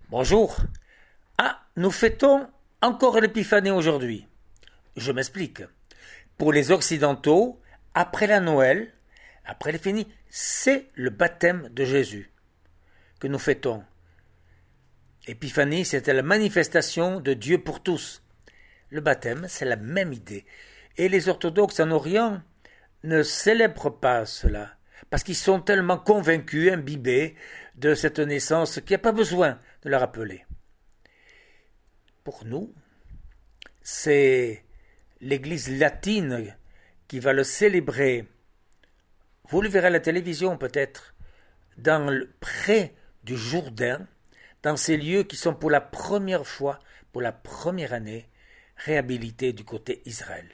Bonjour. Ah, nous fêtons encore l'Épiphanie aujourd'hui. Je m'explique. Pour les Occidentaux, après la Noël, après l'Épiphanie, c'est le baptême de Jésus que nous fêtons. Épiphanie, c'était la manifestation de Dieu pour tous. Le baptême, c'est la même idée. Et les orthodoxes en Orient ne célèbrent pas cela, parce qu'ils sont tellement convaincus, imbibés de cette naissance qu'il n'y a pas besoin de la rappeler. Pour nous, c'est l'Église latine qui va le célébrer. Vous le verrez à la télévision peut-être, près du Jourdain, dans ces lieux qui sont pour la première fois, pour la première année, réhabilités du côté Israël.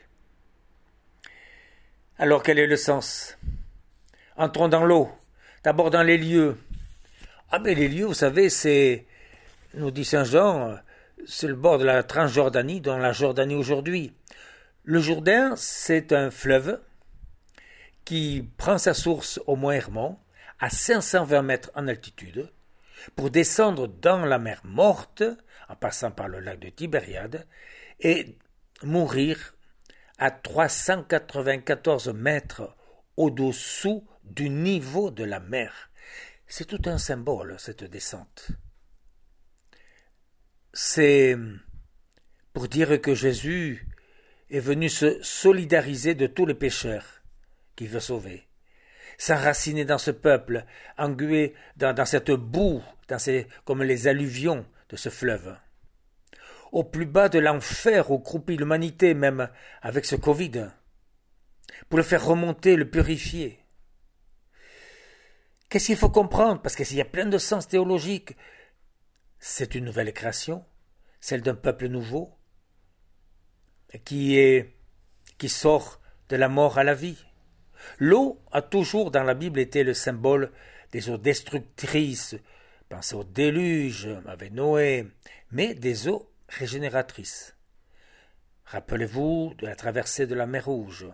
Alors quel est le sens? Entrons dans l'eau, d'abord dans les lieux. Ah mais les lieux, vous savez, c'est, nous dit Saint Jean, c'est le bord de la Transjordanie, dans la Jordanie aujourd'hui. Le Jourdain, c'est un fleuve qui prend sa source au mont Hermon, à 520 mètres en altitude, pour descendre dans la mer Morte, en passant par le lac de Tibériade, et mourir à 394 mètres au-dessous du niveau de la mer. C'est tout un symbole, cette descente. C'est pour dire que Jésus est venu se solidariser de tous les pécheurs qu'il veut sauver, s'enraciner dans ce peuple, englué dans cette boue, comme les alluvions de ce fleuve. Au plus bas de l'enfer où croupit l'humanité, même avec ce Covid, pour le faire remonter, le purifier. Qu'est-ce qu'il faut comprendre? Parce qu'il y a plein de sens théologiques. C'est une nouvelle création, celle d'un peuple nouveau, qui sort de la mort à la vie. L'eau a toujours dans la Bible été le symbole des eaux destructrices. Pensez au déluge avec Noé, mais des eaux régénératrices. Rappelez-vous de la traversée de la mer Rouge.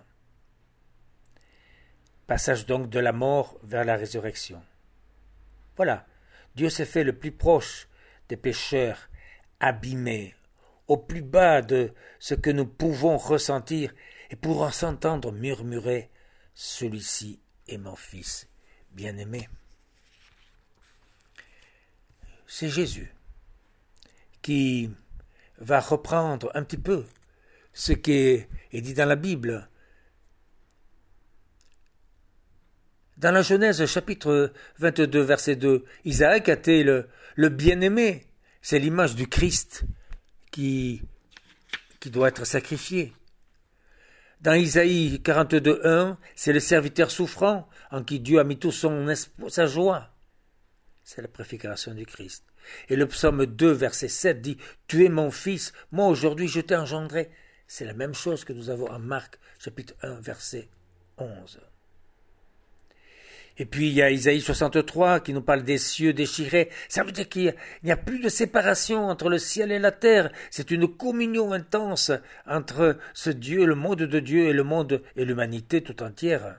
Passage donc de la mort vers la résurrection. Voilà, Dieu s'est fait le plus proche des pécheurs abîmés, au plus bas de ce que nous pouvons ressentir, et pour s'entendre murmurer « Celui-ci est mon Fils bien-aimé ». C'est Jésus qui va reprendre un petit peu ce qui est dit dans la Bible. Dans la Genèse, chapitre 22, verset 2, Isaac a été le bien-aimé. C'est l'image du Christ qui doit être sacrifié. Dans Isaïe 42, 1, c'est le serviteur souffrant en qui Dieu a mis tout sa joie. C'est la préfiguration du Christ. Et le psaume 2, verset 7 dit « Tu es mon fils, moi aujourd'hui je t'ai engendré ». C'est la même chose que nous avons en Marc, chapitre 1, verset 11. Et puis il y a Isaïe 63 qui nous parle des cieux déchirés. Ça veut dire qu'il n'y a plus de séparation entre le ciel et la terre. C'est une communion intense entre ce Dieu, le monde de Dieu et le monde et l'humanité tout entière.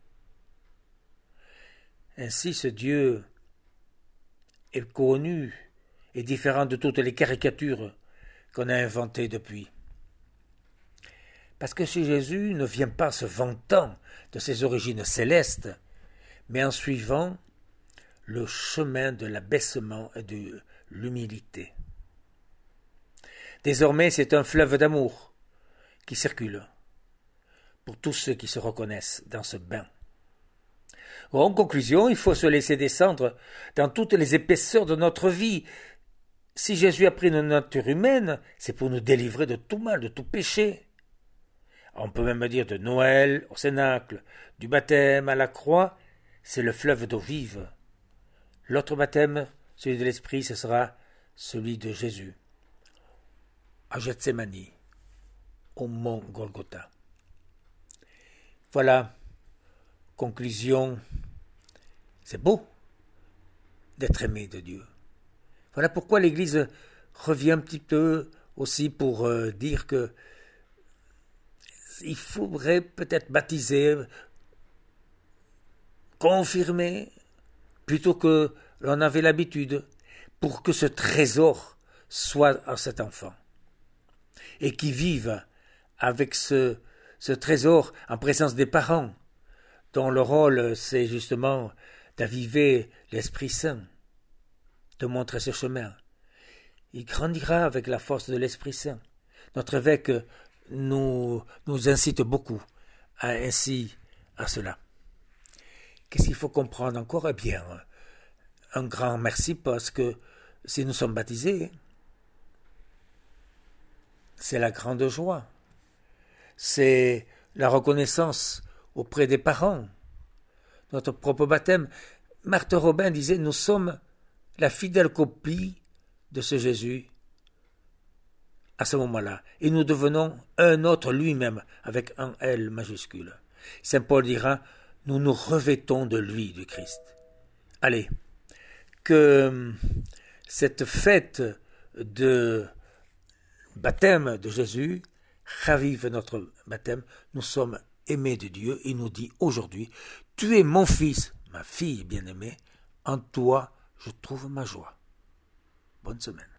Ainsi ce Dieu est connu et différent de toutes les caricatures qu'on a inventées depuis. Parce que si Jésus ne vient pas se vantant de ses origines célestes, mais en suivant le chemin de l'abaissement et de l'humilité. Désormais, c'est un fleuve d'amour qui circule pour tous ceux qui se reconnaissent dans ce bain. En conclusion, il faut se laisser descendre dans toutes les épaisseurs de notre vie. Si Jésus a pris notre nature humaine, c'est pour nous délivrer de tout mal, de tout péché. On peut même dire de Noël au Cénacle, du baptême à la croix, c'est le fleuve d'eau vive. L'autre baptême, celui de l'Esprit, ce sera celui de Jésus, à Gethsémani, au mont Golgotha. Voilà, conclusion, c'est beau d'être aimé de Dieu. Voilà pourquoi l'Église revient un petit peu aussi pour dire que il faudrait peut-être baptiser, confirmer, plutôt que l'on avait l'habitude, pour que ce trésor soit en cet enfant et qui vive avec ce trésor en présence des parents, dont le rôle c'est justement d'aviver l'Esprit Saint, de montrer ce chemin. Il grandira avec la force de l'Esprit Saint. Notre évêque nous incite beaucoup ainsi à cela. Qu'est-ce qu'il faut comprendre encore? Eh bien, un grand merci parce que si nous sommes baptisés, c'est la grande joie. C'est la reconnaissance auprès des parents. Notre propre baptême, Marthe Robin disait, nous sommes la fidèle copie de ce Jésus à ce moment-là. Et nous devenons un autre lui-même, avec un L majuscule. Saint Paul dira, nous nous revêtons de lui, du Christ. Allez, que cette fête de baptême de Jésus ravive notre baptême. Nous sommes aimés de Dieu. Il nous dit aujourd'hui, tu es mon fils, ma fille bien-aimée, en toi je trouve ma joie. Bonne semaine.